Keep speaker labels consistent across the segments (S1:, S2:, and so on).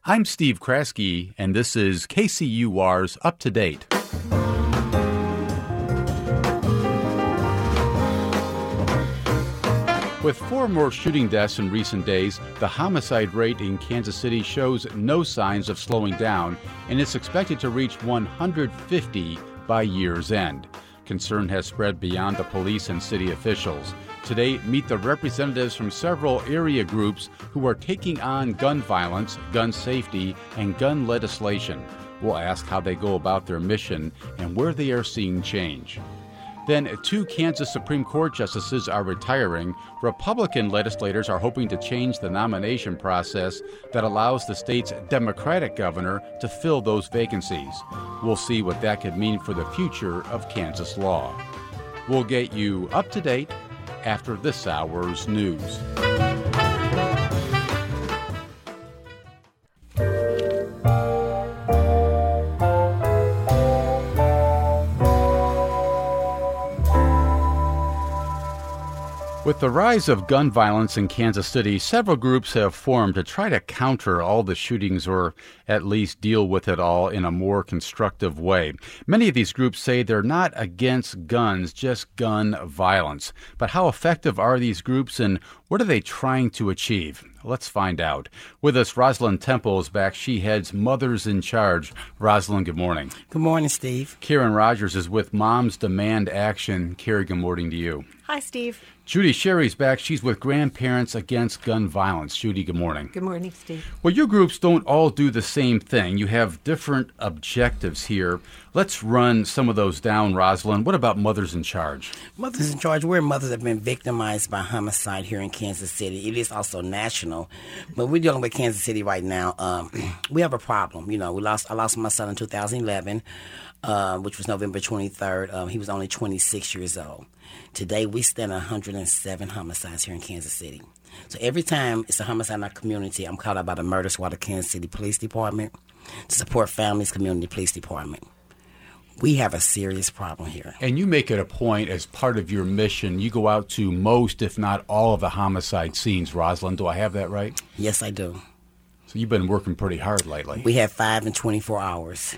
S1: I'm Steve Kraske, and this is KCUR's Up to Date. With 4 more shooting deaths in recent days, the homicide rate in Kansas City shows no signs of slowing down, and it's expected to reach 150 by year's end. Concern has spread beyond the police and city officials. Today, meet the representatives from several area groups who are taking on gun violence, gun safety, and gun legislation. We'll ask how they go about their mission and where they are seeing change. Then, 2 Kansas Supreme Court justices are retiring. Republican legislators are hoping to change the nomination process that allows the state's Democratic governor to fill those vacancies. We'll see what that could mean for the future of Kansas law. We'll get you up to date after this hour's news. With the rise of gun violence in Kansas City, several groups have formed to try to counter all the shootings or at least deal with it all in a more constructive way. Many of these groups say they're not against guns, just gun violence. But how effective are these groups and what are they trying to achieve? Let's find out. With us, Rosalind Temple is back. She heads Mothers in Charge. Rosalind, good morning.
S2: Good morning, Steve.
S1: Karen Rogers is with Moms Demand Action. Carrie, good morning to you.
S3: Hi, Steve.
S1: Judy Sherry's back. She's with Grandparents Against Gun Violence. Judy, good morning.
S3: Good morning, Steve.
S1: Well, your groups don't all do the same thing. You have different objectives here. Let's run some of those down, Rosalind. What about Mothers in Charge?
S2: Mothers in Charge, we're mothers that have been victimized by homicide here in Kansas City. It is also national, but we're dealing with Kansas City right now. We have a problem. I lost my son in 2011, which was November 23rd. He was only 26 years old. Today, we stand 107 homicides here in Kansas City. So every time it's a homicide in our community, I'm called out by the Murder Squad of Kansas City Police Department to support families, community police department. We have a serious problem here.
S1: And you make it a point as part of your mission. You go out to most, if not all, of the homicide scenes, Rosalind. Do I have that right?
S2: Yes, I do.
S1: So you've been working pretty hard lately.
S2: We have 5 and 24 hours.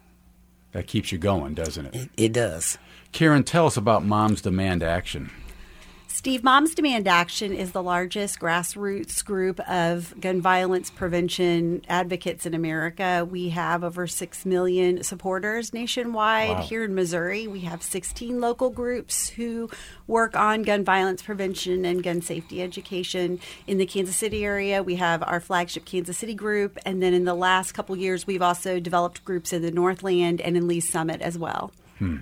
S1: That keeps you going, doesn't it?
S2: It does.
S1: Karen, tell us about Moms Demand Action.
S3: Steve, Moms Demand Action is the largest grassroots group of gun violence prevention advocates in America. We have over 6 million supporters nationwide. Wow. Here in Missouri, we have 16 local groups who work on gun violence prevention and gun safety education. In the Kansas City area, we have our flagship Kansas City group. And then in the last couple years, we've also developed groups in the Northland and in Lee's Summit as well.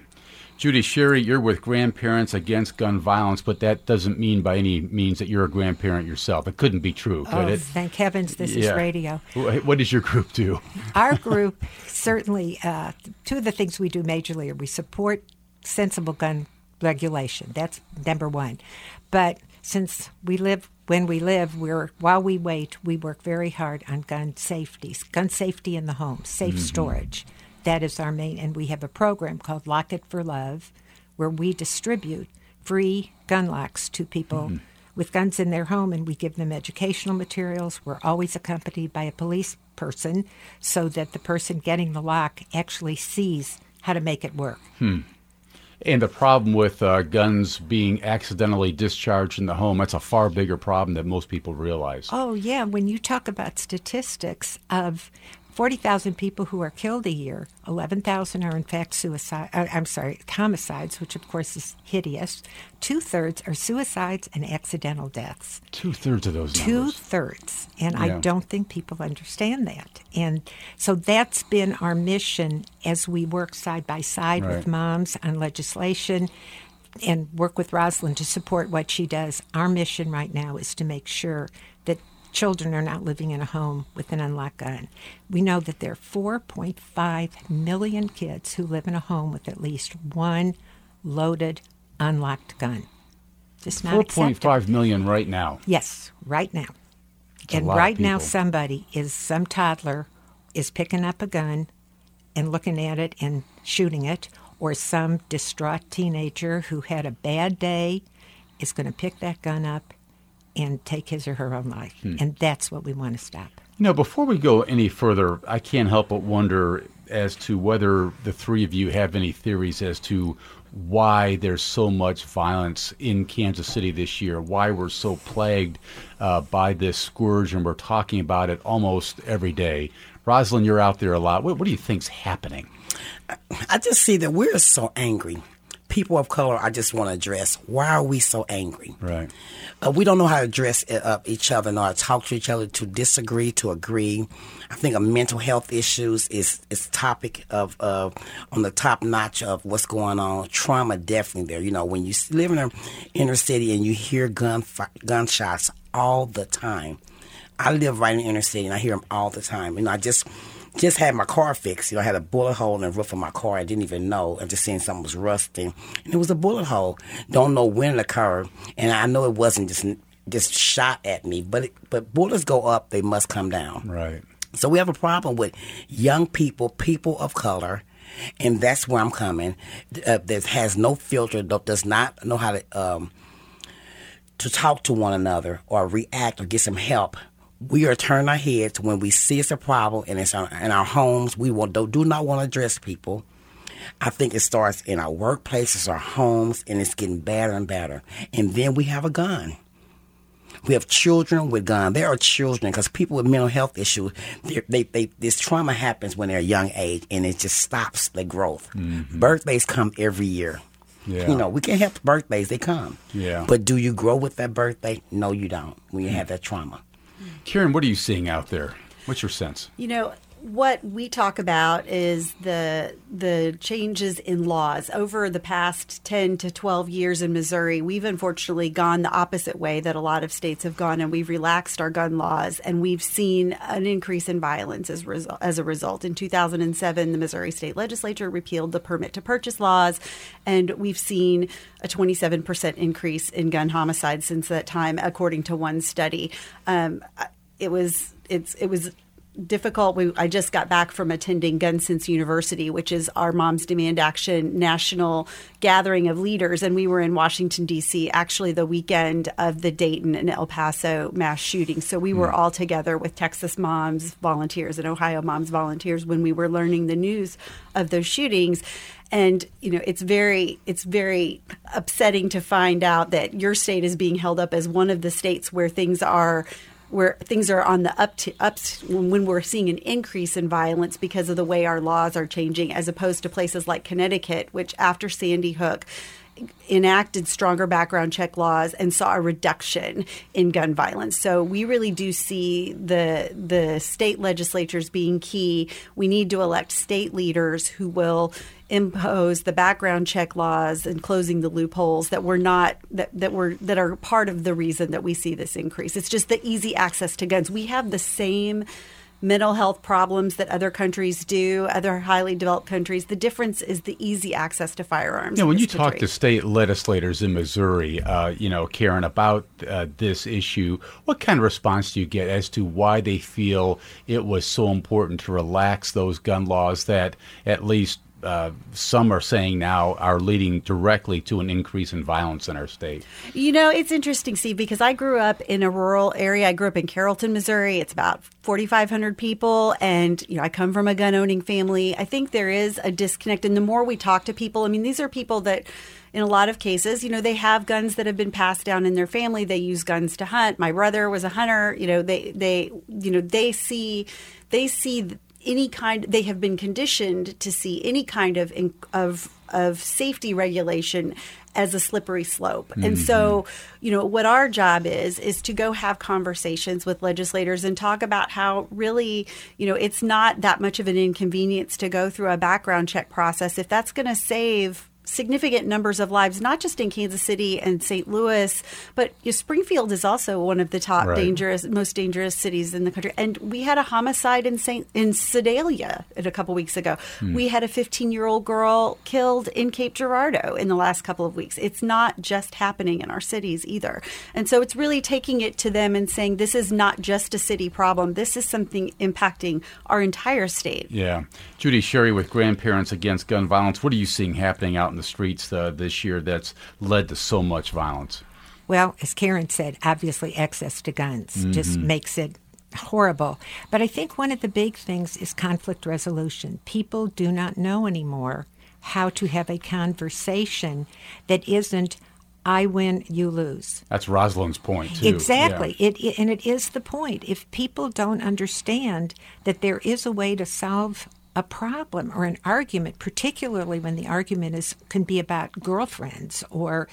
S1: Judy Sherry, you're with Grandparents Against Gun Violence, but that doesn't mean by any means that you're a grandparent yourself. It couldn't be true, could it?
S4: Thank heavens this is radio.
S1: What does your group do?
S4: Our group, certainly, 2 of the things we do majorly are we support sensible gun regulation. That's number 1. But since we live when we live, while we wait, we work very hard on gun safety in the home, safe storage. That is our main, and we have a program called Lock It for Love, where we distribute free gun locks to people with guns in their home, and we give them educational materials. We're always accompanied by a police person so that the person getting the lock actually sees how to make it work.
S1: And the problem with guns being accidentally discharged in the home, that's a far bigger problem than most people realize.
S4: Oh, yeah. When you talk about statistics of 40,000 people who are killed a year, 11,000 are in fact homicides, which of course is hideous. 2/3 are suicides and accidental deaths.
S1: 2/3 of those numbers.
S4: 2/3. And I don't think people understand that. And so that's been our mission as we work side by side with moms on legislation and work with Rosalind to support what she does. Our mission right now is to make sure that children are not living in a home with an unlocked gun. We know that there are 4.5 million kids who live in a home with at least one loaded, unlocked gun. Just not acceptable.
S1: 4.5 million right now.
S4: Yes, right now. And right now some toddler is picking up a gun and looking at it and shooting it, or some distraught teenager who had a bad day is going to pick that gun up and take his or her own life. And that's what we want to stop.
S1: Before we go any further, I can't help but wonder as to whether the three of you have any theories as to why there's so much violence in Kansas City this year, why we're so plagued by this scourge, and we're talking about it almost every day. Rosalind, you're out there a lot. What do you think's happening?
S2: I just see that we're so angry. People of color, I just want to address, why are we so angry?
S1: Right.
S2: We don't know how to address each other, nor talk to each other, to disagree, to agree. I think mental health issues is topic of on the top notch of what's going on. Trauma definitely there. When you live in an inner city and you hear gunshots all the time. I live right in the inner city and I hear them all the time. I just had my car fixed. I had a bullet hole in the roof of my car. I didn't even know. I just seen something was rusting, and it was a bullet hole. Don't know when it occurred, and I know it wasn't just shot at me. But bullets go up, they must come down.
S1: Right.
S2: So we have a problem with young people of color, and that's where I'm coming. That has no filter, does not know how to talk to one another or react or get some help. We are turning our heads when we see it's a problem and it's in our homes. We do not want to address people. I think it starts in our workplaces, our homes, and it's getting badder and badder. And then we have a gun. We have children with guns. There are children, because people with mental health issues, this trauma happens when they're a young age, and it just stops their growth. Mm-hmm. Birthdays come every year. Yeah. We can't help birthdays. They come.
S1: Yeah.
S2: But do you grow with that birthday? No, you don't when you have that trauma.
S1: Karen, what are you seeing out there? What's your sense?
S3: What we talk about is the changes in laws. Over the past 10 to 12 years in Missouri, we've unfortunately gone the opposite way that a lot of states have gone, and we've relaxed our gun laws, and we've seen an increase in violence as a result. In 2007, the Missouri State Legislature repealed the permit to purchase laws, and we've seen a 27% increase in gun homicides since that time, according to one study. It was difficult. I just got back from attending Gun Sense University, which is our Moms Demand Action national gathering of leaders. And we were in Washington, D.C., actually the weekend of the Dayton and El Paso mass shooting. So we were all together with Texas moms volunteers and Ohio moms volunteers when we were learning the news of those shootings. And, it's very upsetting to find out that your state is being held up as one of the states where things are on the ups when we're seeing an increase in violence because of the way our laws are changing, as opposed to places like Connecticut, which after Sandy Hook enacted stronger background check laws and saw a reduction in gun violence. So we really do see the state legislatures being key. We need to elect state leaders who will impose the background check laws and closing the loopholes that are part of the reason that we see this increase. It's just the easy access to guns. We have the same mental health problems that other countries do, other highly developed countries. The difference is the easy access to firearms.
S1: When you talk to state legislators in Missouri, Karen, about this issue, what kind of response do you get as to why they feel it was so important to relax those gun laws that at least some are saying now are leading directly to an increase in violence in our state?
S3: It's interesting, Steve, because I grew up in a rural area. I grew up in Carrollton, Missouri. It's about 4,500 people. And, I come from a gun-owning family. I think there is a disconnect. And the more we talk to people, these are people that, in a lot of cases, they have guns that have been passed down in their family. They use guns to hunt. My brother was a hunter. They see any kind. They have been conditioned to see any kind of safety regulation as a slippery slope. Mm-hmm. And so, what our job is to go have conversations with legislators and talk about how really, it's not that much of an inconvenience to go through a background check process if that's going to save significant numbers of lives, not just in Kansas City and St. Louis, but Springfield is also one of the top most dangerous cities in the country. And we had a homicide in Sedalia a couple weeks ago. We had a 15-year-old girl killed in Cape Girardeau in the last couple of weeks. It's not just happening in our cities either. And so it's really taking it to them and saying, this is not just a city problem. This is something impacting our entire state.
S1: Yeah. Judy Sherry with Grandparents Against Gun Violence. What are you seeing happening out in the streets this year that's led to so much violence?
S4: Well, as Karen said, obviously access to guns just makes it horrible. But I think one of the big things is conflict resolution. People do not know anymore how to have a conversation that isn't I win, you lose.
S1: That's Rosalind's point, too.
S4: Exactly.
S1: Yeah.
S4: And it is the point. If people don't understand that there is a way to solve a problem or an argument, particularly when the argument can be about girlfriends or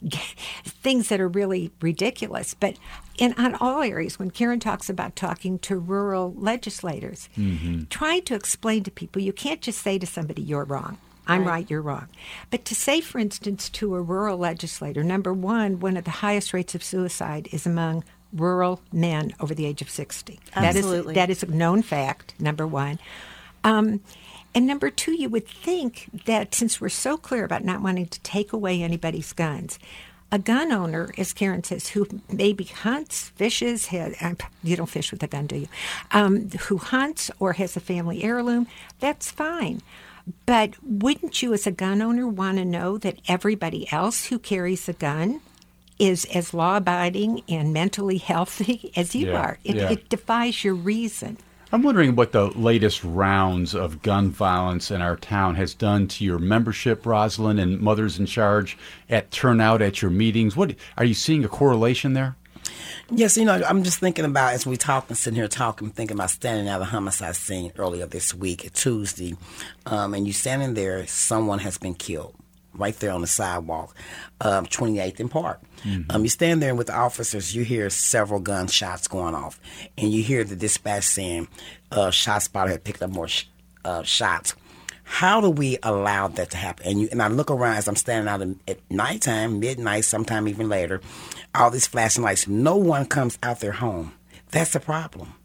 S4: things that are really ridiculous. But on all areas, when Karen talks about talking to rural legislators, trying to explain to people, you can't just say to somebody, you're wrong. I'm right, you're wrong. But to say, for instance, to a rural legislator, number one of the highest rates of suicide is among rural men over the age of 60.
S3: Absolutely.
S4: That is a known fact, number one. And number two, you would think that since we're so clear about not wanting to take away anybody's guns, a gun owner, as Karen says, who maybe hunts, fishes, you don't fish with a gun, do you? Who hunts or has a family heirloom, that's fine. But wouldn't you as a gun owner want to know that everybody else who carries a gun is as law-abiding and mentally healthy as you are? It defies your reason.
S1: I'm wondering what the latest rounds of gun violence in our town has done to your membership, Rosalind, and Mothers in Charge at turnout at your meetings. What are you seeing a correlation there?
S2: Yes, I'm just thinking about, as we talk and sitting here talking, thinking about standing at a homicide scene earlier this week, Tuesday, and you standing there, someone has been killed right there on the sidewalk, 28th and Park. You stand there and with the officers, you hear several gunshots going off, and you hear the dispatch saying ShotSpotter had picked up more shots. How do we allow that to happen? And I look around as I'm standing out at nighttime, midnight, sometime even later, all these flashing lights. No one comes out their home. That's the problem.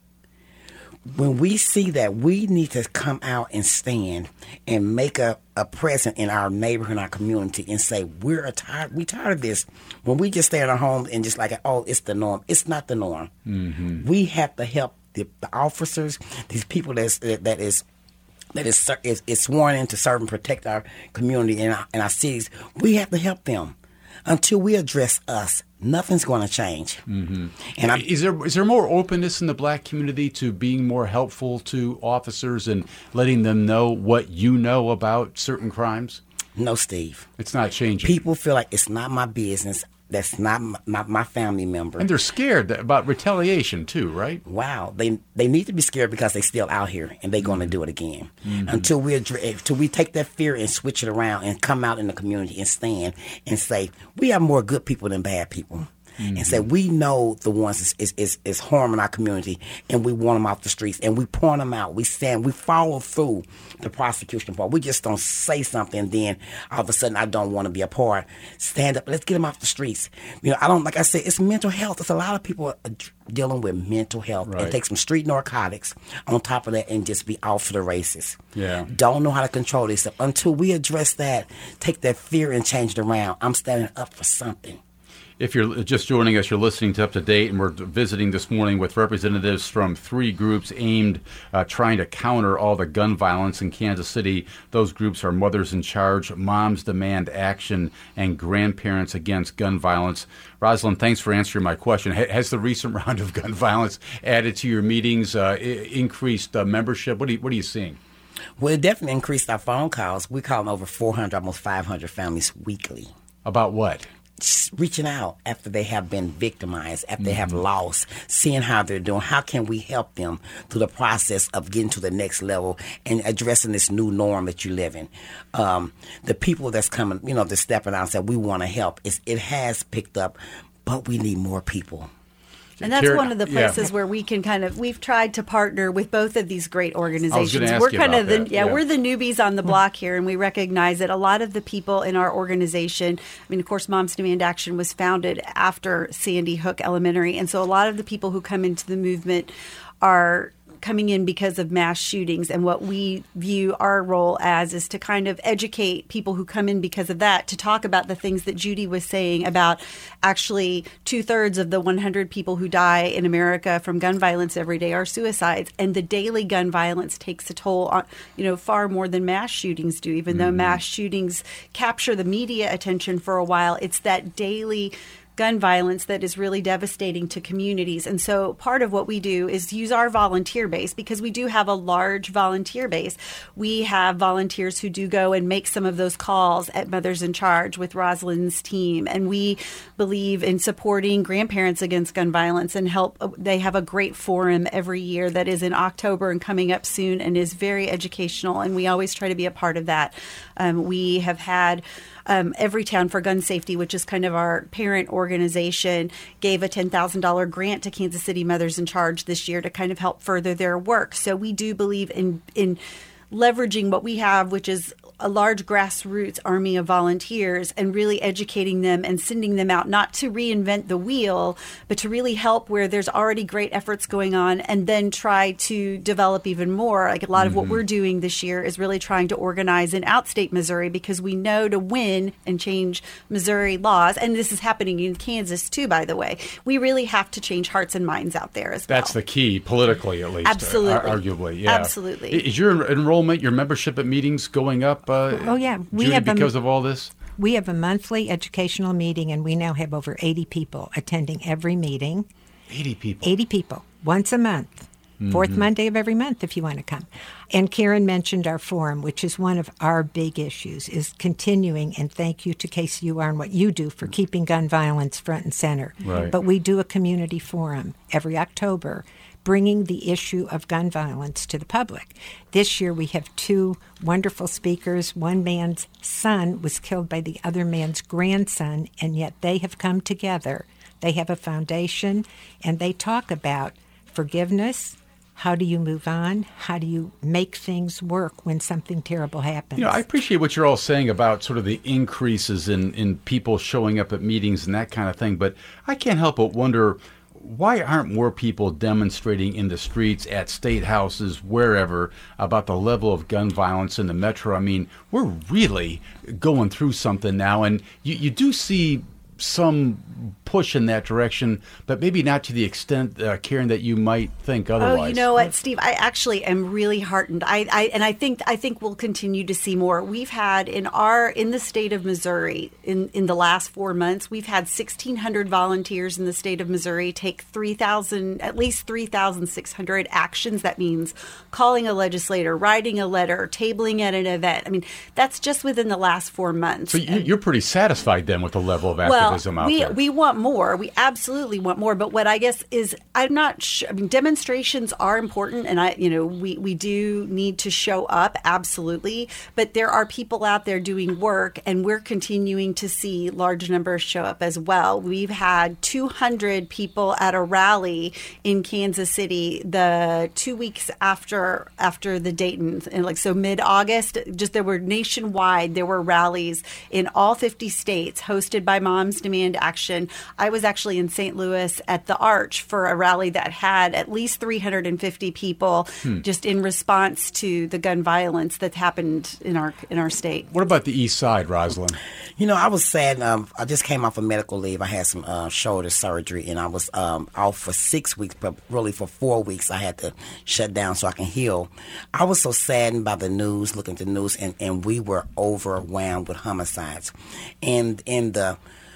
S2: When we see that, we need to come out and stand and make a presence in our neighborhood, our community, and say, we're tired of this. When we just stay in our home and just like, oh, it's the norm. It's not the norm. We have to help the officers, these people that is sworn in to serve and protect our community and our cities. We have to help them. Until we address us, nothing's going to change. And
S1: is there more openness in the black community to being more helpful to officers and letting them know what you know about certain crimes?
S2: No, Steve.
S1: It's not changing.
S2: People feel like it's not my business. That's not my family member.
S1: And they're scared about retaliation, too, right?
S2: Wow. They need to be scared because they're still out here, and they're going to do it again. Until we take that fear and switch it around and come out in the community and stand and say, we have more good people than bad people. And say, we know the ones is harming our community, and we want them off the streets, and we point them out. We follow through the prosecution part. We just don't say something, and then all of a sudden, I don't want to be a part. Stand up. Let's get them off the streets. Like I said, it's mental health. There's a lot of people dealing with mental health.
S1: Right.
S2: And take some street narcotics on top of that and just be off to the races.
S1: Yeah.
S2: Don't know how to control themselves. Until we address that, take that fear and change it around. I'm standing up for something.
S1: If you're just joining us, you're listening to Up to Date, and we're visiting this morning with representatives from three groups aimed trying to counter all the gun violence in Kansas City. Those groups are Mothers in Charge, Moms Demand Action, and Grandparents Against Gun Violence. Rosalind, thanks for answering my question. Has the recent round of gun violence added to your meetings, increased membership? What are you seeing?
S2: Well, it definitely increased our phone calls. We're calling over 400, almost 500 families weekly.
S1: About what?
S2: Reaching out after they have been victimized, after they have lost, seeing how they're doing. How can we help them through the process of getting to the next level and addressing this new norm that you live in? The people that's coming, they're stepping out and saying, we want to help. It has picked up, but we need more people.
S3: And that's one of the places where we can we've tried to partner with both of these great organizations.
S1: We're kind of
S3: we're the newbies on the block here, and we recognize that a lot of the people in our organization, of course, Moms Demand Action was founded after Sandy Hook Elementary, and so a lot of the people who come into the movement are coming in because of mass shootings, and what we view our role as is to kind of educate people who come in because of that, to talk about the things that Judy was saying about actually 2/3 of the 100 people who die in America from gun violence every day are suicides, and the daily gun violence takes a toll on, far more than mass shootings do. Even though mass shootings capture the media attention for a while, it's that daily gun violence that is really devastating to communities. And so part of what we do is use our volunteer base, because we do have a large volunteer base. We have volunteers who do go and make some of those calls at Mothers in Charge with Rosalind's team. And we believe in supporting Grandparents Against Gun Violence and help. They have a great forum every year that is in October and coming up soon and is very educational. And we always try to be a part of that. We have had Everytown for Gun Safety, which is kind of our parent organization, gave a $10,000 grant to Kansas City Mothers in Charge this year to kind of help further their work. So we do believe in leveraging what we have, which is a large grassroots army of volunteers, and really educating them and sending them out, not to reinvent the wheel, but to really help where there's already great efforts going on, and then try to develop even more. Like a lot of what we're doing this year is really trying to organize in outstate Missouri, because we know to win and change Missouri laws, and this is happening in Kansas too, by the way, we really have to change hearts and minds out there as well.
S1: That's the key, politically at least.
S3: Absolutely.
S1: Arguably, yeah.
S3: Absolutely.
S1: Is your enrollment, your membership at meetings going up?
S4: Oh, yeah.
S1: Judy, because of all this?
S4: We have a monthly educational meeting, and we now have over 80 people attending every meeting.
S1: 80 people?
S4: 80 people, once a month. Fourth Monday of every month if you want to come. And Karen mentioned our forum, which is one of our big issues, is continuing, and thank you to KCUR and what you do for keeping gun violence front and center.
S1: Right.
S4: But we do a community forum every October, bringing the issue of gun violence to the public. This year we have two wonderful speakers. One man's son was killed by the other man's grandson, and yet they have come together. They have a foundation, and they talk about forgiveness. How do you move on? How do you make things work when something terrible happens?
S1: You know, I appreciate what you're all saying about sort of the increases in people showing up at meetings and that kind of thing, but I can't help but wonder, why aren't more people demonstrating in the streets, at state houses, wherever, about the level of gun violence in the metro? I mean, we're really going through something now, and you do see some push in that direction, but maybe not to the extent, Karen, that you might think otherwise.
S3: Oh, you know what, Steve? I actually am really heartened. I think we'll continue to see more. We've had in the state of Missouri in the last 4 months, we've had 1,600 volunteers in the state of Missouri take at least 3,600 actions. That means calling a legislator, writing a letter, tabling at an event. I mean, that's just within the last 4 months.
S1: So you're pretty satisfied then with the level of activism out there?
S3: We want more. We absolutely want more. But what I guess is, I'm not sure. I mean, demonstrations are important, and we do need to show up, absolutely. But there are people out there doing work, and we're continuing to see large numbers show up as well. We've had 200 people at a rally in Kansas City the 2 weeks after the Dayton, and so mid-August. Just there were nationwide. There were rallies in all 50 states hosted by Moms Demand Action. I was actually in St. Louis at the Arch for a rally that had at least 350 people just in response to the gun violence that happened in our state.
S1: What about the East Side, Rosalind?
S2: You know, I was sad. I just came off of medical leave. I had some shoulder surgery, and I was off for 6 weeks, but really for 4 weeks I had to shut down so I can heal. I was so saddened by the news, looking at the news, and we were overwhelmed with homicides. And in the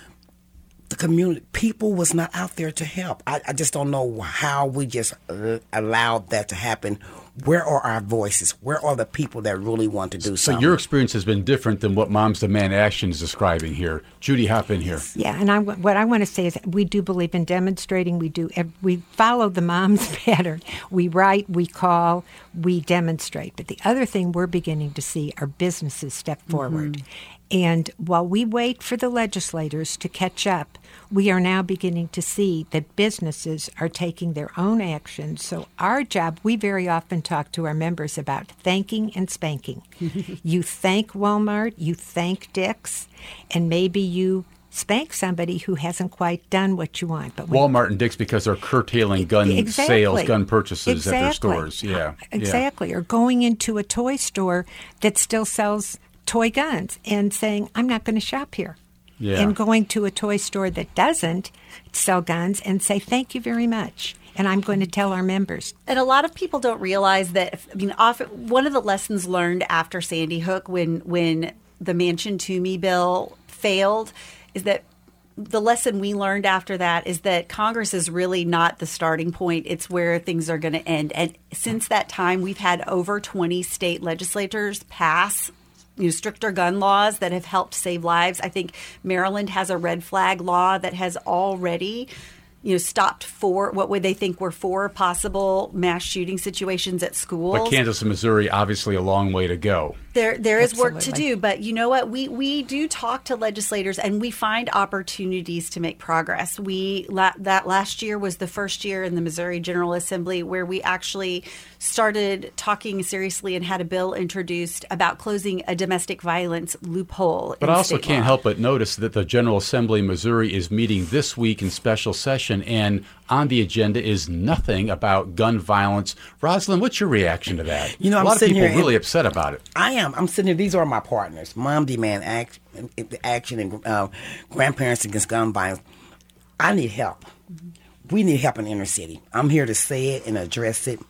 S2: community, people was not out there to help. I just don't know how we just allowed that to happen. Where are our voices? Where are the people that really want to do something?
S1: So your experience has been different than what Moms Demand Action is describing here. Judy, hop in here.
S4: Yeah, and what I want to say is we do believe in demonstrating. We follow the moms pattern. We write, we call, we demonstrate. But the other thing we're beginning to see are businesses step forward. And while we wait for the legislators to catch up, we are now beginning to see that businesses are taking their own action. So our job, we very often talk to our members about thanking and spanking. You thank Walmart, you thank Dick's, and maybe you spank somebody who hasn't quite done what you want. But
S1: Walmart and Dick's, because they're curtailing gun sales, gun purchases at their stores. Yeah,
S4: exactly. Or going into a toy store that still sells toy guns and saying, I'm not going to shop here.
S1: Yeah.
S4: And going to a toy store that doesn't sell guns and say, thank you very much. And I'm going to tell our members.
S3: And a lot of people don't realize that, often one of the lessons learned after Sandy Hook when the Manchin-Toomey bill failed is that the lesson we learned after that is that Congress is really not the starting point. It's where things are going to end. And since that time, we've had over 20 state legislators pass stricter gun laws that have helped save lives. I think Maryland has a red flag law that has already stopped what would they think were 4 possible mass shooting situations at schools.
S1: But Kansas and Missouri, obviously a long way to go.
S3: There is work to do, but you know what? We do talk to legislators and we find opportunities to make progress. That last year was the first year in the Missouri General Assembly where we actually started talking seriously and had a bill introduced about closing a domestic violence loophole.
S1: But I also can't help but notice that the General Assembly in Missouri is meeting this week in special session, and on the agenda is nothing about gun violence. Rosalind, what's your reaction to that?
S2: I'm
S1: a lot of
S2: sitting
S1: people
S2: here
S1: really upset about it.
S2: I am. I'm sitting here. These are my partners. Mom Demand Action and Grandparents Against Gun Violence. I need help. We need help in the inner city. I'm here to say it and address it.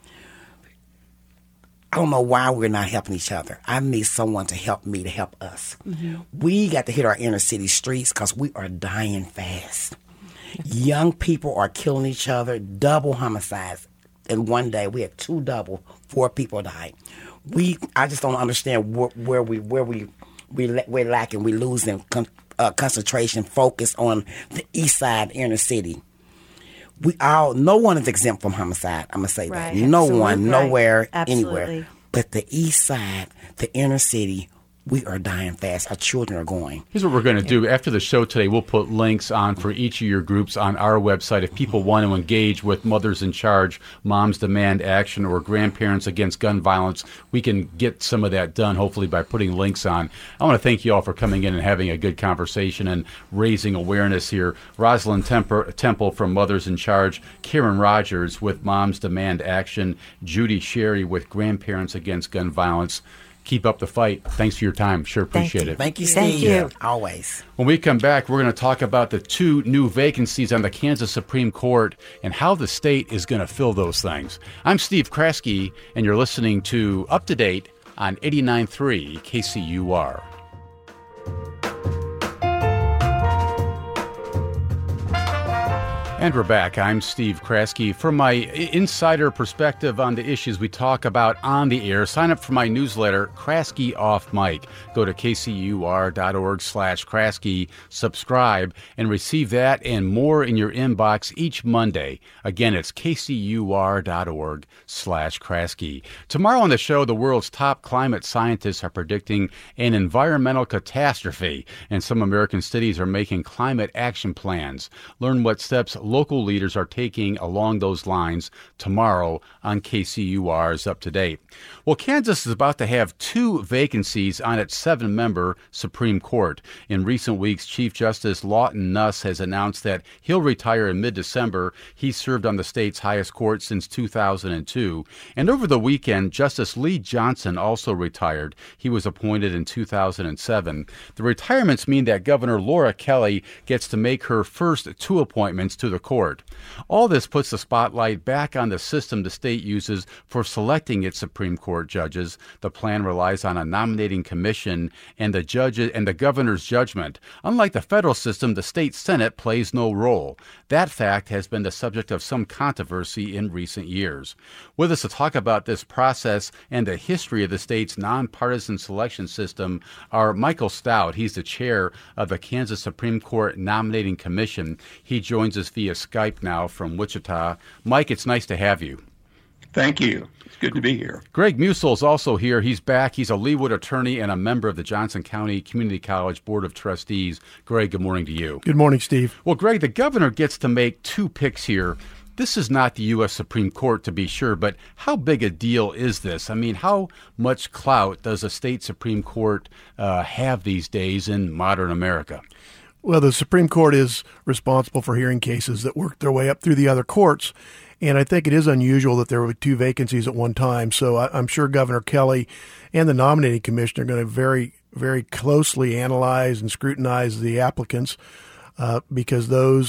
S2: I don't know why we're not helping each other. I need someone to help me to help us. Mm-hmm. We got to hit our inner city streets because we are dying fast. Young people are killing each other, double homicides. And one day we had 4 people died. I just don't understand where we're lacking. We're losing concentration, focus on the east side inner city. No one is exempt from homicide. I'm gonna say that. No one, nowhere, anywhere. But the east side, the inner city, we are dying fast. Our children are going.
S1: Here's what we're going to do. After the show today, we'll put links on for each of your groups on our website. If people want to engage with Mothers in Charge, Moms Demand Action, or Grandparents Against Gun Violence, we can get some of that done, hopefully, by putting links on. I want to thank you all for coming in and having a good conversation and raising awareness here. Rosalind Temple from Mothers in Charge, Karen Rogers with Moms Demand Action, Judy Sherry with Grandparents Against Gun Violence. Keep up the fight. Thanks for your time. Sure appreciate it.
S2: Thank you, Steve.
S4: Thank you.
S2: Always.
S1: When we come back, we're going to talk about the 2 new vacancies on the Kansas Supreme Court and how the state is going to fill those things. I'm Steve Kraske, and you're listening to Up to Date on 89.3 KCUR. And we're back. I'm Steve Kraske. For my insider perspective on the issues we talk about on the air, sign up for my newsletter, Kraske Off Mic. Go to kcur.org/Kraske, subscribe, and receive that and more in your inbox each Monday. Again, it's kcur.org/Kraske. Tomorrow on the show, the world's top climate scientists are predicting an environmental catastrophe, and some American cities are making climate action plans. Learn what steps local leaders are taking along those lines tomorrow on KCUR's Up to Date. Well, Kansas is about to have 2 vacancies on its 7-member Supreme Court. In recent weeks, Chief Justice Lawton Nuss has announced that he'll retire in mid-December. He served on the state's highest court since 2002. And over the weekend, Justice Lee Johnson also retired. He was appointed in 2007. The retirements mean that Governor Laura Kelly gets to make her first 2 appointments to the court. All this puts the spotlight back on the system the state uses for selecting its Supreme Court judges. The plan relies on a nominating commission and the governor's judgment. Unlike the federal system, the state Senate plays no role. That fact has been the subject of some controversy in recent years. With us to talk about this process and the history of the state's nonpartisan selection system are Michael Stout. He's the chair of the Kansas Supreme Court Nominating Commission. He joins us via Skype now from Wichita. Mike, it's nice to have you.
S5: Thank you. It's good to be here.
S1: Greg Musil's also here. He's back. He's a Leawood attorney and a member of the Johnson County Community College Board of Trustees. Greg, good morning to you.
S6: Good morning, Steve.
S1: Well, Greg, the governor gets to make 2 picks here. This is not the U.S. Supreme Court, to be sure, but how big a deal is this? I mean, how much clout does a state Supreme Court have these days in modern America?
S6: Well, the Supreme Court is responsible for hearing cases that work their way up through the other courts, and I think it is unusual that there were 2 vacancies at one time. So I'm sure Governor Kelly and the nominating commission are going to very, very closely analyze and scrutinize the applicants because those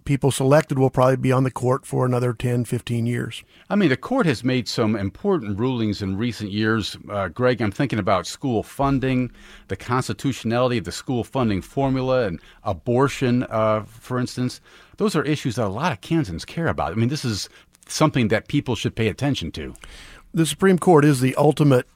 S6: people selected will probably be on the court for another 10, 15 years.
S1: I mean, the court has made some important rulings in recent years. Greg, I'm thinking about school funding, the constitutionality of the school funding formula, and abortion, for instance. Those are issues that a lot of Kansans care about. I mean, this is something that people should pay attention to.
S6: The Supreme Court is the ultimate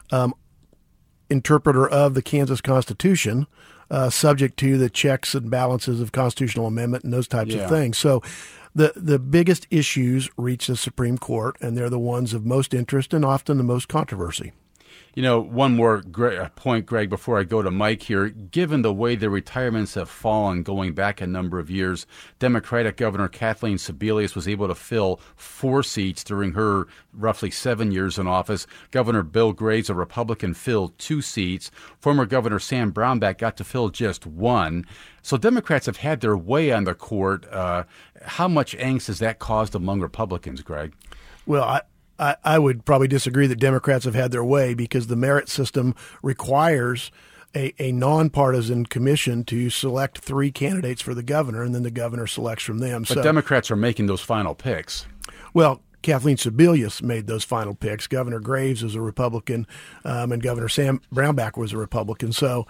S6: interpreter of the Kansas Constitution, subject to the checks and balances of constitutional amendment and those types of things. So the biggest issues reach the Supreme Court, and they're the ones of most interest and often the most controversy.
S1: You know, one more point, Greg, before I go to Mike here. Given the way the retirements have fallen going back a number of years, Democratic Governor Kathleen Sebelius was able to fill 4 seats during her roughly 7 years in office. Governor Bill Graves, a Republican, filled 2 seats. Former Governor Sam Brownback got to fill just 1. So Democrats have had their way on the court. How much angst has that caused among Republicans, Greg?
S6: Well, I would probably disagree that Democrats have had their way, because the merit system requires a nonpartisan commission to select 3 candidates for the governor, and then the governor selects from them.
S1: But Democrats are making those final picks.
S6: Well, Kathleen Sebelius made those final picks. Governor Graves is a Republican, and Governor Sam Brownback was a Republican. So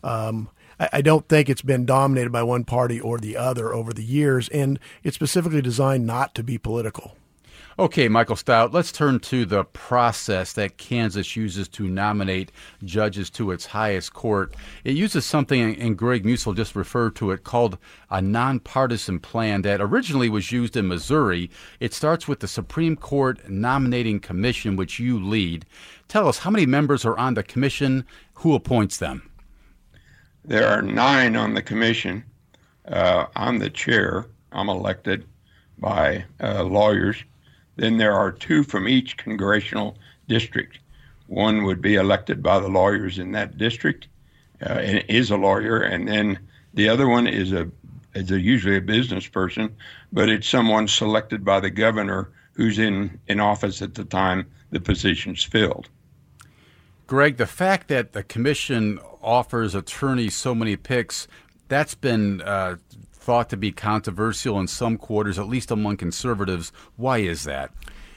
S6: I don't think it's been dominated by one party or the other over the years, and it's specifically designed not to be political.
S1: Okay, Michael Stout, let's turn to the process that Kansas uses to nominate judges to its highest court. It uses something, and Greg Musil just referred to it, called a nonpartisan plan that originally was used in Missouri. It starts with the Supreme Court Nominating Commission, which you lead. Tell us, how many members are on the commission? Who appoints them?
S5: There are 9 on the commission. I'm the chair. I'm elected by lawyers. Then there are 2 from each congressional district. One would be elected by the lawyers in that district, and is a lawyer, and then the other one is usually a business person, but it's someone selected by the governor who's in office at the time the position's filled.
S1: Greg, the fact that the commission offers attorneys so many picks, that's been thought to be controversial in some quarters, at least among conservatives. Why is that?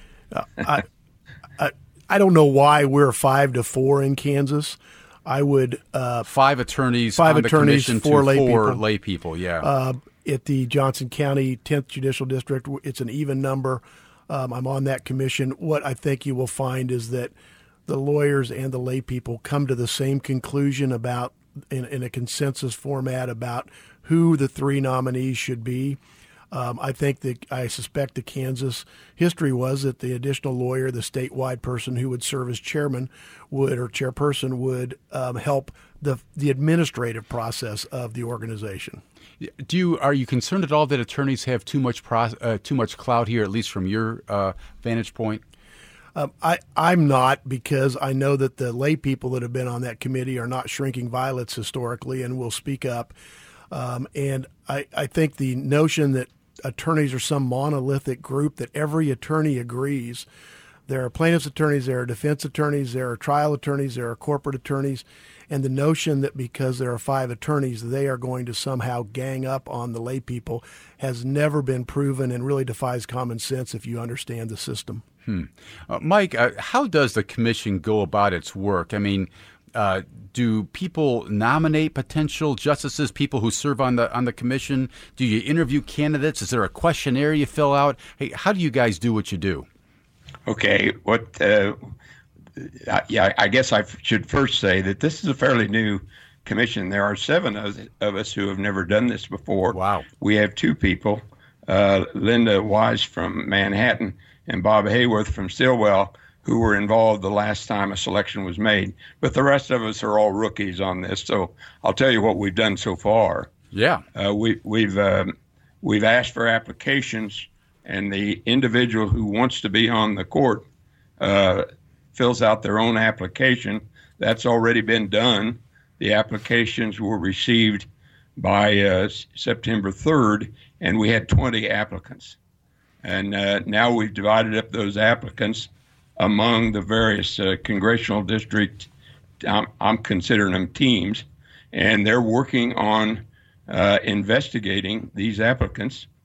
S6: I don't know why we're 5-4 in Kansas. I would
S1: 5 attorneys,
S6: 5
S1: on
S6: attorneys,
S1: the commission
S6: 4
S1: to 4
S6: laypeople.
S1: lay people. Yeah.
S6: At the Johnson County 10th Judicial District, it's an even number. I'm on that commission. What I think you will find is that the lawyers and the lay people come to the same conclusion about, in a consensus format, about who the 3 nominees should be. I suspect the Kansas history was that the additional lawyer, the statewide person who would serve as chairperson would help the administrative process of the organization.
S1: Are you concerned at all that attorneys have too much clout here, at least from your vantage point?
S6: I'm not, because I know that the lay people that have been on that committee are not shrinking violets historically and will speak up. And I think the notion that attorneys are some monolithic group, that every attorney agrees. There are plaintiff's attorneys, there are defense attorneys, there are trial attorneys, there are corporate attorneys, and the notion that because there are 5 attorneys, they are going to somehow gang up on the lay people has never been proven, and really defies common sense if you understand the system.
S1: Mike, how does the commission go about its work? I mean, do people nominate potential justices, people who serve on the commission? Do you interview candidates? Is there a questionnaire you fill out? Hey, how do you guys do what you do?
S5: Okay, I guess I should first say that this is a fairly new commission. There are 7 of us who have never done this before.
S1: Wow.
S5: We have 2 people, Linda Wise from Manhattan and Bob Hayworth from Stillwell, who were involved the last time a selection was made. But the rest of us are all rookies on this. So I'll tell you what we've done so far.
S1: Yeah.
S5: We've asked for applications, and the individual who wants to be on the court fills out their own application. That's already been done. The applications were received by September 3rd, and we had 20 applicants. And now we've divided up those applicants among the various congressional districts. I'm considering them teams, and they're working on investigating these applicants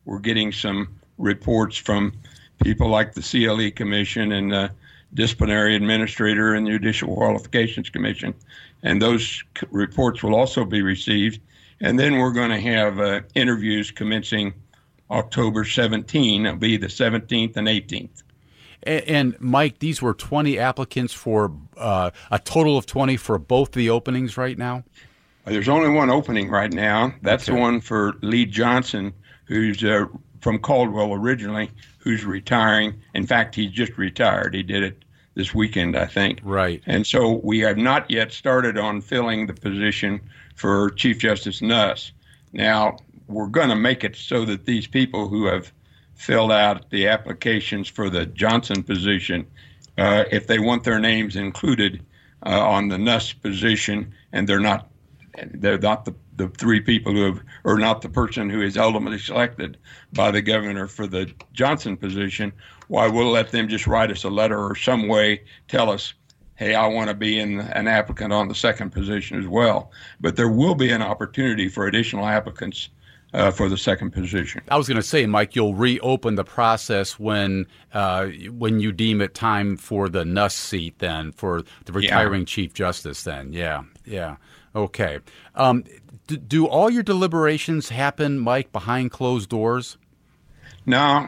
S5: we're getting some reports from people like the CLE Commission and the Disciplinary Administrator and the Judicial Qualifications Commission. And those reports will also be received. And then we're going to have interviews commencing October 17. It'll be the 17th and 18th.
S1: And Mike, these were 20 applicants for a total of 20 for both the openings right now?
S5: There's only one opening right now. That's the one for Lee Johnson, who's from Caldwell originally, who's retiring. In fact, he just retired. He did it this weekend, I think.
S1: Right.
S5: And so we have not yet started on filling the position for Chief Justice Nuss. Now, we're going to make it so that these people who have filled out the applications for the Johnson position, if they want their names included on the Nuss position, and they're not the three people who have, or not the person who is ultimately selected by the governor for the Johnson position, why we'll let them just write us a letter or some way tell us, hey, I want to be an applicant on the second position as well. But there will be an opportunity for additional applicants for the second position.
S1: I was going to say, Mike, you'll reopen the process when you deem it time for the Nuss seat, then for the retiring Chief Justice. Then, yeah, okay. Do all your deliberations happen, Mike, behind closed doors?
S5: No,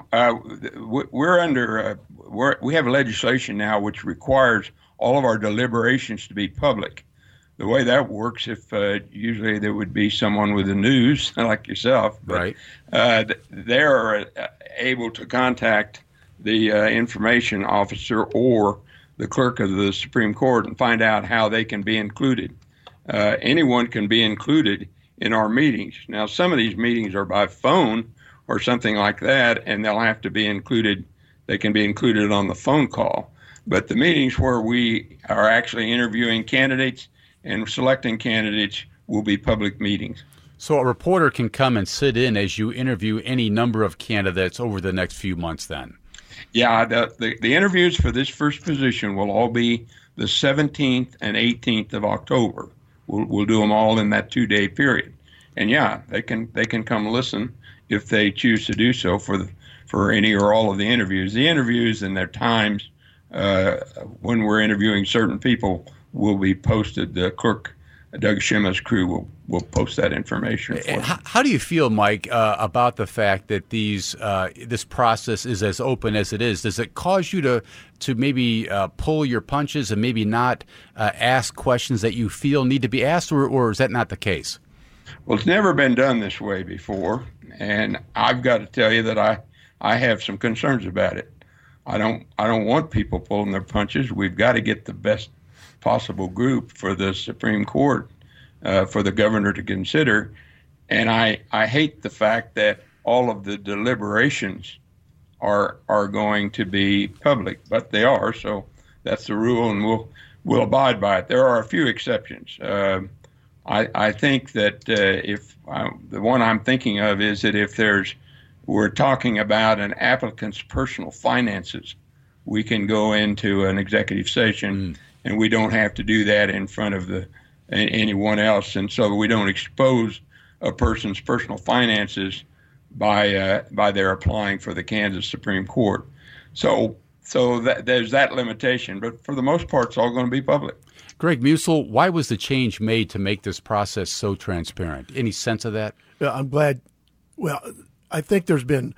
S5: we have legislation now which requires all of our deliberations to be public. The way that works, if usually there would be someone with the news like yourself, but
S1: right.
S5: They're able to contact the information officer or the clerk of the Supreme Court and find out how they can be included. Anyone can be included in our meetings. Now, some of these meetings are by phone or something like that, and they'll have to be included. They can be included on the phone call. But the meetings where we are actually interviewing candidates and selecting candidates will be public meetings.
S1: So a reporter can come and sit in as you interview any number of candidates over the next few months then?
S5: Yeah, the interviews for this first position will all be the 17th and 18th of October. We'll do them all in that 2-day period. And yeah, they can come listen if they choose to do so for any or all of the interviews. The interviews and their times when we're interviewing certain people will be posted. The clerk, Doug Schima's crew, will post that information for
S1: How do you feel, Mike, about the fact that this process is as open as it is? Does it cause you to maybe pull your punches and maybe not ask questions that you feel need to be asked, or is that not the case?
S5: Well, it's never been done this way before, and I've got to tell you that I have some concerns about it. I don't want people pulling their punches. We've got to get the best possible group for the Supreme Court for the governor to consider. And I hate the fact that all of the deliberations are going to be public, but they are. So that's the rule, and we'll abide by it. There are a few exceptions. I think that the one I'm thinking of is that if we're talking about an applicant's personal finances, we can go into an executive session and we don't have to do that in front of anyone else. And so we don't expose a person's personal finances by their applying for the Kansas Supreme Court. So there's that limitation. But for the most part, it's all going to be public.
S1: Greg Musil, why was the change made to make this process so transparent? Any sense of that?
S6: I'm glad. Well, I think there's been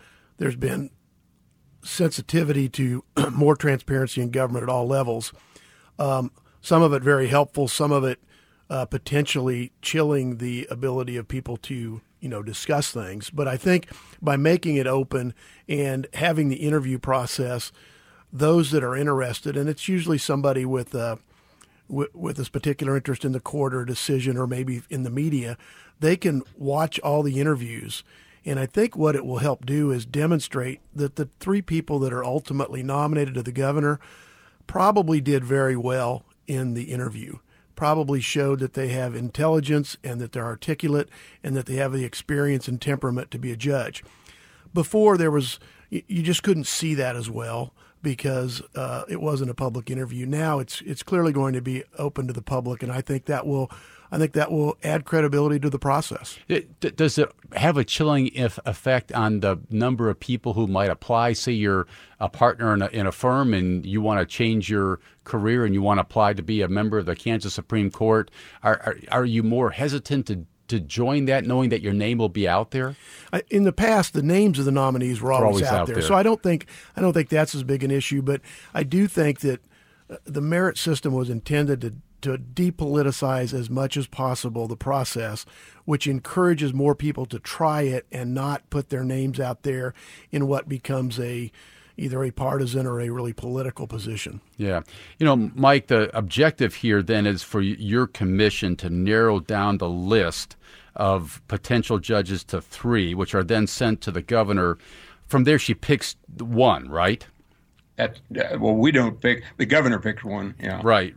S6: sensitivity to more transparency in government at all levels. Some of it very helpful, some of it potentially chilling the ability of people to discuss things. But I think by making it open and having the interview process, those that are interested, and it's usually somebody with this particular interest in the court or decision or maybe in the media, they can watch all the interviews. And I think what it will help do is demonstrate that the three people that are ultimately nominated to the governor probably did very well in the interview, probably showed that they have intelligence and that they're articulate and that they have the experience and temperament to be a judge. Before, you just couldn't see that as well. because it wasn't a public interview. Now it's clearly going to be open to the public, and I think that will add credibility to the process.
S1: Does it have a chilling effect on the number of people who might apply? Say you're a partner in a firm and you want to change your career and you want to apply to be a member of the Kansas Supreme Court. Are you more hesitant to join that, knowing that your name will be out there?
S6: In the past, the names of the nominees were always out there, so I don't think that's as big an issue. But I do think that the merit system was intended to depoliticize as much as possible the process, which encourages more people to try it and not put their names out there in what becomes either a partisan or a really political position.
S1: Yeah. Mike, the objective here then is for your commission to narrow down the list of potential judges to 3, which are then sent to the governor. From there, she picks one, right?
S5: Well, we don't pick. The governor picks one. Yeah.
S1: Right.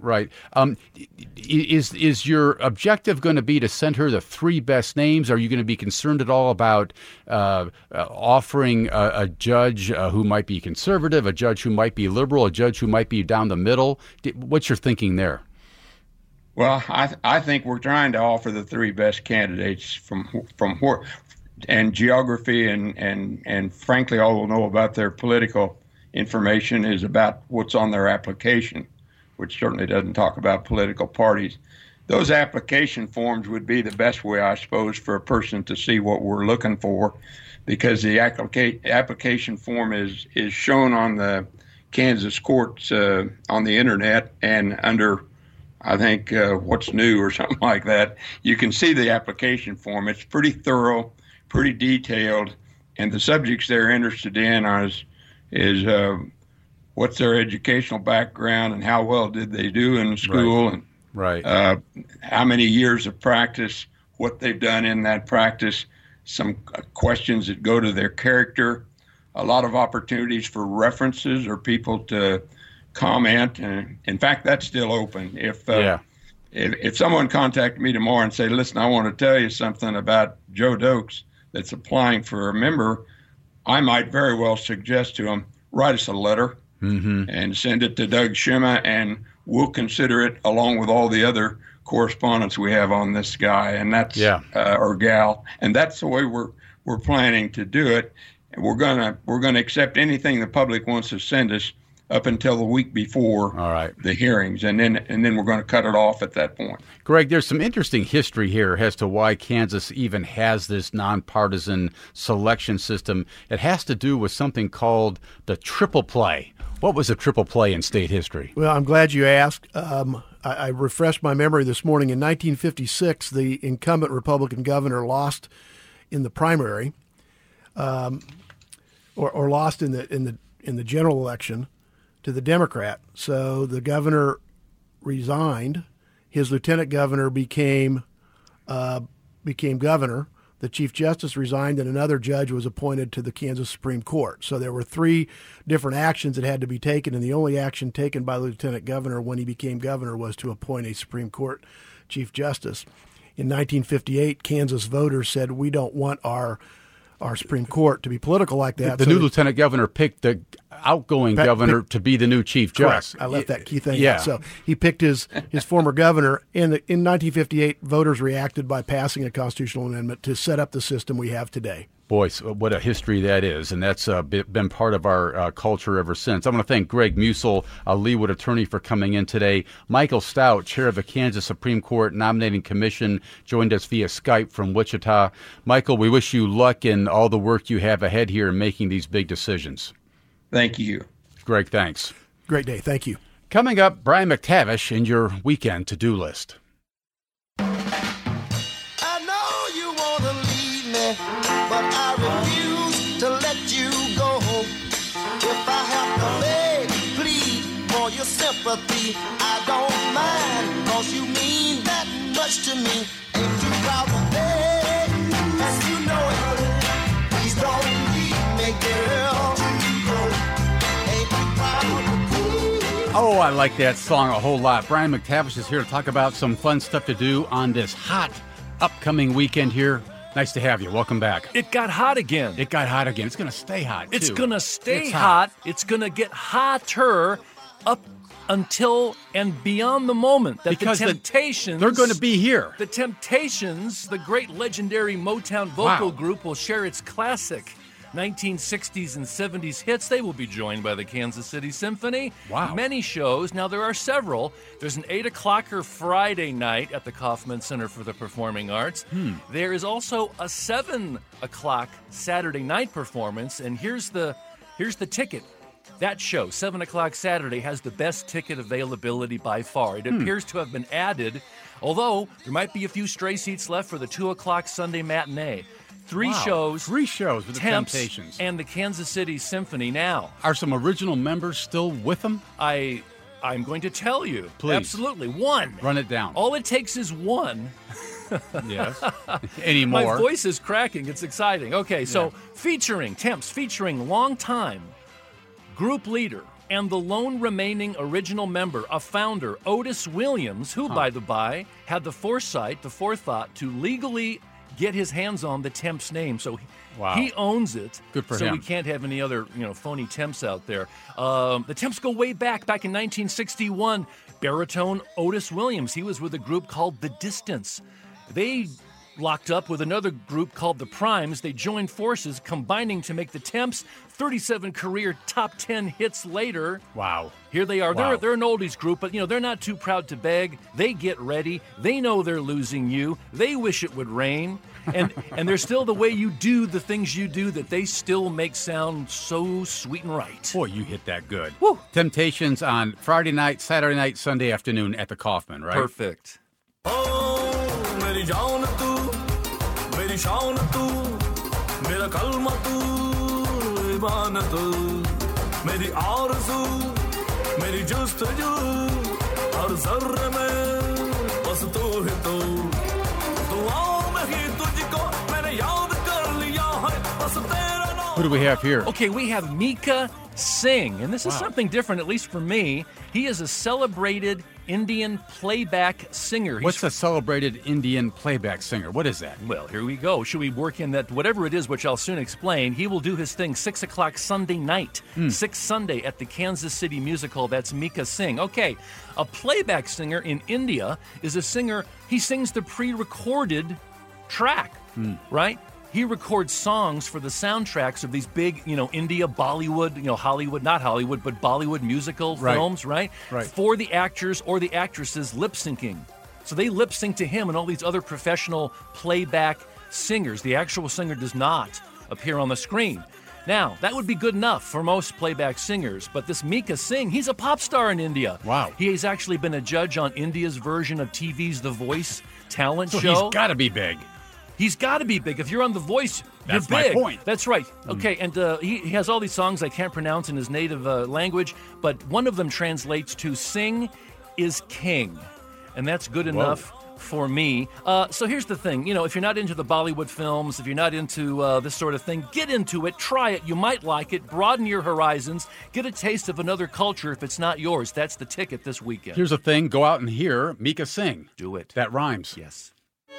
S1: Is your objective going to be to send her the 3 best names? Are you going to be concerned at all about offering a judge who might be conservative, a judge who might be liberal, a judge who might be down the middle? What's your thinking there?
S5: Well, I think we're trying to offer the 3 best candidates from and geography and frankly, all we'll know about their political information is about what's on their application, which certainly doesn't talk about political parties. Those application forms would be the best way, I suppose, for a person to see what we're looking for, because the application form is shown on the Kansas courts on the internet, and under, I think, What's New or something like that, you can see the application form. It's pretty thorough, pretty detailed, and the subjects they're interested in is what's their educational background and how well did they do in school, and how many years of practice, what they've done in that practice, some questions that go to their character, a lot of opportunities for references or people to comment. And in fact, that's still open. If someone contacted me tomorrow and say, listen, I want to tell you something about Joe Dokes that's applying for a member, I might very well suggest to him, write us a letter and send it to Doug Schimma, and we'll consider it along with all the other correspondence we have on this guy, and that's or gal, and that's the way we're planning to do it. And we're gonna accept anything the public wants to send us up until the week before the hearings, and then we're going to cut it off at that point.
S1: Greg, there's some interesting history here as to why Kansas even has this nonpartisan selection system. It has to do with something called the triple play. What was a triple play in state history?
S6: Well, I'm glad you asked. I refreshed my memory this morning. In 1956, the incumbent Republican governor lost in the primary, or lost in the general election to the Democrat. So the governor resigned. His lieutenant governor became governor. The Chief Justice resigned, and another judge was appointed to the Kansas Supreme Court. So there were 3 different actions that had to be taken, and the only action taken by the lieutenant governor when he became governor was to appoint a Supreme Court Chief Justice. In 1958, Kansas voters said, we don't want our Supreme Court to be political like that.
S1: The new lieutenant governor picked the outgoing governor to be the new chief justice.
S6: I left that key thing out. So he picked his former governor. In 1958, voters reacted by passing a constitutional amendment to set up the system we have today.
S1: Boy, what a history that is, and that's been part of our culture ever since. I want to thank Greg Musil, a Leawood attorney, for coming in today. Michael Stout, chair of the Kansas Supreme Court Nominating Commission, joined us via Skype from Wichita. Michael, we wish you luck in all the work you have ahead here in making these big decisions.
S5: Thank you.
S1: Greg, thanks.
S6: Great day. Thank you.
S1: Coming up, Brian McTavish in your weekend to-do list.
S7: But I refuse to let you go. If I have to beg, plead for your sympathy, I don't mind, 'cause you mean that much to me. Ain't too proud to beg, and you know it. Please don't leave me, girl. Ain't too proud to plead.
S1: Oh, I like that song a whole lot. Brian McTavish is here to talk about some fun stuff to do on this hot upcoming weekend here. Nice to have you. Welcome back.
S8: It got hot again.
S1: It got hot again. It's going to stay hot, too.
S8: It's going to stay
S1: It's
S8: hot. It's going to get hotter up until and beyond the moment that
S1: Because
S8: the Temptations...
S1: They're going to be here.
S8: The Temptations, the great legendary Motown vocal group, will share its classic 1960s and 70s hits. They will be joined by the Kansas City Symphony.
S1: Wow.
S8: Many shows. Now, there are several. There's an 8 o'clocker Friday night at the Kauffman Center for the Performing Arts. There is also a 7 o'clock Saturday night performance, and here's the ticket. That show, 7 o'clock Saturday, has the best ticket availability by far. It appears to have been added, although there might be a few stray seats left for the 2 o'clock Sunday matinee. Three shows with the Temptations. And the Kansas City Symphony now.
S1: Are some original members still with them?
S8: I'm going to tell you.
S1: Please.
S8: Absolutely. One.
S1: Run it down.
S8: All it takes is one.
S1: Yes. Any more?
S8: My voice is cracking. It's exciting. Okay, so featuring longtime group leader and the lone remaining original member, a founder, Otis Williams, who, by the by, had the forethought to legally get his hands on the Temps name. So he owns it.
S1: Good for him.
S8: So we can't have any other, phony Temps out there. The Temps go way back in 1961. Baritone Otis Williams, he was with a group called The Distance. They locked up with another group called The Primes. They joined forces, combining to make the Temps. 37 career top 10 hits later.
S1: Wow.
S8: Here they are.
S1: Wow.
S8: They're an oldies group, but they're not too proud to beg. They get ready. They know they're losing you. They wish it would rain. And they're still the way you do the things you do that they still make sound so sweet and right.
S1: Boy, you hit that good.
S8: Woo.
S1: Temptations on Friday night, Saturday night, Sunday afternoon at the Kauffman, right?
S8: Perfect.
S7: Oh, meri jaan tu, meri shaan tu, mera kalma tu, iman tu, meri aarzu, meri justaju, har zarre mein bas tu hai tu, duaon mein hi tujhko maine yaad kar liya hai, bas tera naam.
S1: Who do we have here?
S8: Okay, we have Mika Singh, and this is something different, at least for me. He is a celebrated Indian playback singer.
S1: What's a celebrated Indian playback singer? What is that?
S8: Well, here we go. Should we work in that? Whatever it is, which I'll soon explain, he will do his thing 6 o'clock Sunday night, 6 Sunday at the Kansas City Music Hall. That's Mika Singh. Okay, a playback singer in India is a singer, he sings the pre-recorded track, right? He records songs for the soundtracks of these big, India, Bollywood, Hollywood, not Hollywood, but Bollywood musical films, right?
S1: Right.
S8: For the actors or the actresses lip syncing. So they lip sync to him and all these other professional playback singers. The actual singer does not appear on the screen. Now, that would be good enough for most playback singers, but this Mika Singh, he's a pop star in India.
S1: Wow.
S8: He's actually been a judge on India's version of TV's The Voice talent
S1: So
S8: show.
S1: he's got to be big.
S8: He's got to be big. If you're on The Voice,
S1: That's
S8: you're
S1: my
S8: big.
S1: point.
S8: That's right. Okay, and he has all these songs I can't pronounce in his native language, but one of them translates to "Sing is King," and that's good enough for me. So here's the thing. If you're not into the Bollywood films, if you're not into this sort of thing, get into it. Try it. You might like it. Broaden your horizons. Get a taste of another culture if it's not yours. That's the ticket this weekend.
S1: Here's the thing. Go out and hear Mika Singh.
S8: Do it.
S1: That rhymes.
S8: Yes.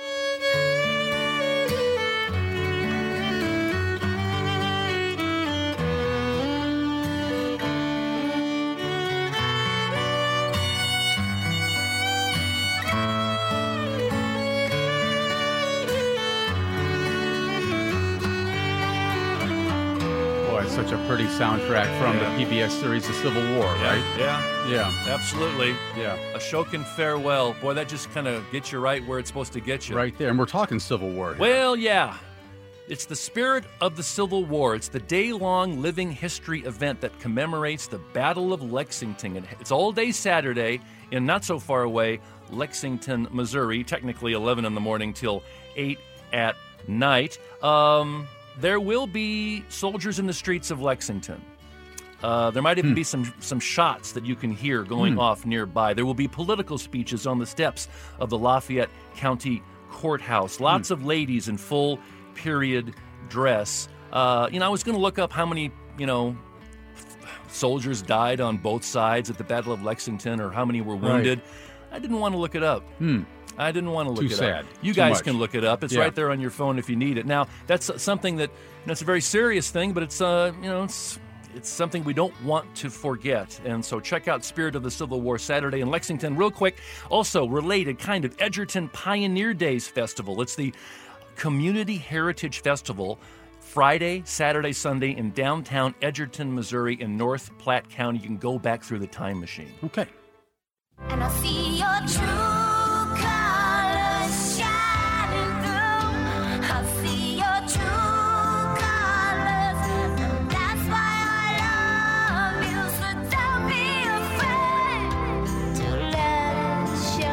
S1: Such a pretty soundtrack from the PBS series The Civil War, right?
S8: Yeah, absolutely.
S1: Yeah.
S8: Ashokan Farewell. Boy, that just kind of gets you right where it's supposed to get you.
S1: Right there. And we're talking Civil War here.
S8: Well, yeah. It's the spirit of the Civil War. It's the day-long living history event that commemorates the Battle of Lexington. And it's all day Saturday in not so far away Lexington, Missouri, technically 11 in the morning till 8 at night. There will be soldiers in the streets of Lexington. There might even be some shots that you can hear going off nearby. There will be political speeches on the steps of the Lafayette County Courthouse. Lots of ladies in full period dress. I was going to look up how many, soldiers died on both sides at the Battle of Lexington or how many were wounded. Right. I didn't want to look it up. I didn't want to look
S1: Too
S8: it
S1: sad.
S8: up. You
S1: Too
S8: guys
S1: much.
S8: can look it up. It's
S1: Yeah.
S8: right there on your phone if you need it. Now, that's something that, it's a very serious thing, but it's, it's something we don't want to forget. And so check out Spirit of the Civil War Saturday in Lexington. Real quick, also related kind of Edgerton Pioneer Days Festival. It's the Community Heritage Festival, Friday, Saturday, Sunday in downtown Edgerton, Missouri in North Platte County. You can go back through the time machine.
S1: Okay.
S9: And I see your true colors shining through. I see your true colors, and that's why I love you. So don't be afraid to let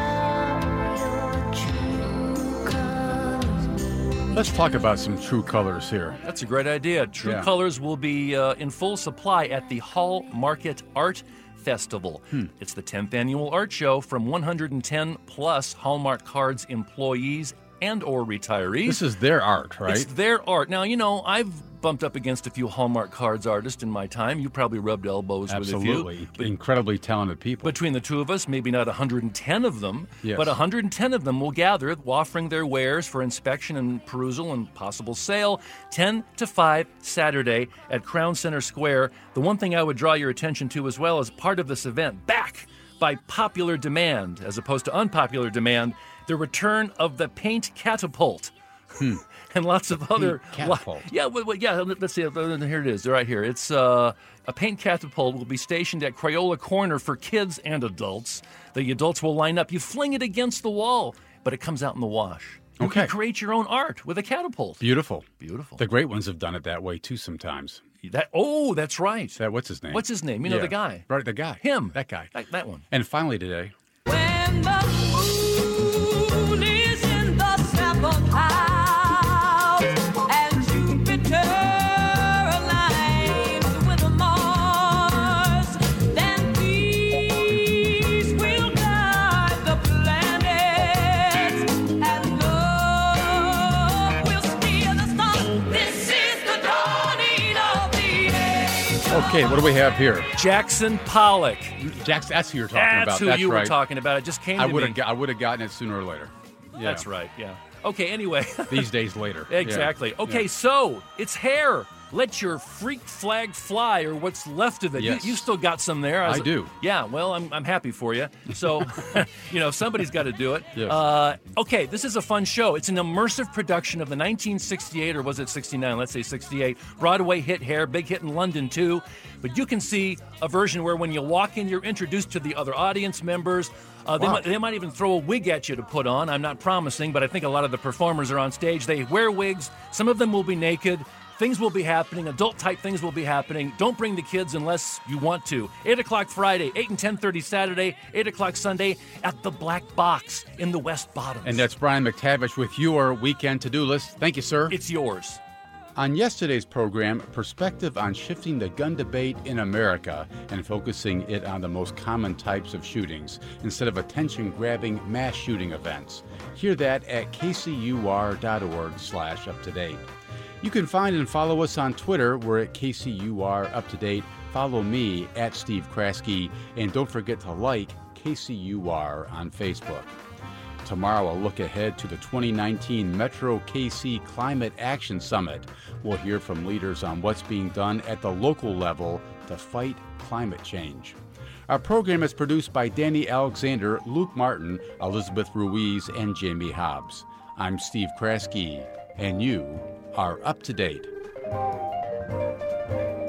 S9: us show your true colors.
S1: Let's talk about some true colors here.
S8: That's a great idea. True
S1: Yeah.
S8: Colors will be in full supply at the Hall Market Art Festival. It's the 10th annual art show from 110 plus Hallmark Cards employees and or retirees.
S1: This is their art, right?
S8: It's their art. Now, I've bumped up against a few Hallmark Cards artists in my time. You probably rubbed elbows with a few.
S1: Absolutely. Incredibly talented people.
S8: Between the two of us, maybe not 110 of them,
S1: Yes.
S8: but 110 of them will gather, offering their wares for inspection and perusal and possible sale, 10 to 5 Saturday at Crown Center Square. The one thing I would draw your attention to as well as part of this event, back by popular demand, as opposed to unpopular demand, the return of the paint catapult. And lots of other
S1: catapult.
S8: Let's see. Here it is. Right here. It's a paint catapult will be stationed at Crayola Corner for kids and adults. The adults will line up. You fling it against the wall, but it comes out in the wash. You
S1: Okay.
S8: can create your own art with a catapult.
S1: Beautiful.
S8: Beautiful.
S1: The great ones have done it that way too sometimes.
S8: That's right.
S1: What's his name?
S8: What's his name? You know,
S1: Yeah.
S8: the guy.
S1: Right, the guy.
S8: Him.
S1: That guy.
S8: That one.
S1: And finally today,
S9: When the moon is in the seventh house and Jupiter aligns with Mars, then peace will guide the planets and love will steer the stars. This is the dawning of the age.
S1: okay, what do we have here?
S8: Jackson Pollock.
S1: Jackson, that's who you're talking about.
S8: That's who
S1: That's
S8: you
S1: right.
S8: were talking about. It just came to
S1: I
S8: me.
S1: would have gotten it sooner or later. Yeah.
S8: That's right, yeah. Okay, anyway.
S1: These days later.
S8: Exactly.
S1: Yeah.
S8: Okay,
S1: Yeah.
S8: so it's hair. Let your freak flag fly, or what's left of it.
S1: Yes.
S8: You still got some there.
S1: I do.
S8: Yeah, well, I'm happy for you. So, somebody's got to do it.
S1: Yes.
S8: Okay, this is a fun show. It's an immersive production of the 1968, or was it 69? Let's say 68. Broadway hit Hair, big hit in London, too. But you can see a version where when you walk in, you're introduced to the other audience members. They might even throw a wig at you to put on. I'm not promising, but I think a lot of the performers are on stage. They wear wigs. Some of them will be naked. Things will be happening. Adult-type things will be happening. Don't bring the kids unless you want to. 8 o'clock Friday, 8 and 10:30 Saturday, 8 o'clock Sunday at the Black Box in the West Bottoms.
S1: And that's Brian McTavish with your weekend to-do list. Thank you, sir.
S8: It's yours.
S1: On yesterday's program, perspective on shifting the gun debate in America and focusing it on the most common types of shootings instead of attention-grabbing mass shooting events. Hear that at kcur.org/up-to-date. You can find and follow us on Twitter. We're at KCUR Up to Date. Follow me at Steve Kraske, and don't forget to like KCUR on Facebook. Tomorrow, a look ahead to the 2019 Metro KC Climate Action Summit. We'll hear from leaders on what's being done at the local level to fight climate change. Our program is produced by Danny Alexander, Luke Martin, Elizabeth Ruiz, and Jamie Hobbs. I'm Steve Kraske, and you are up to date.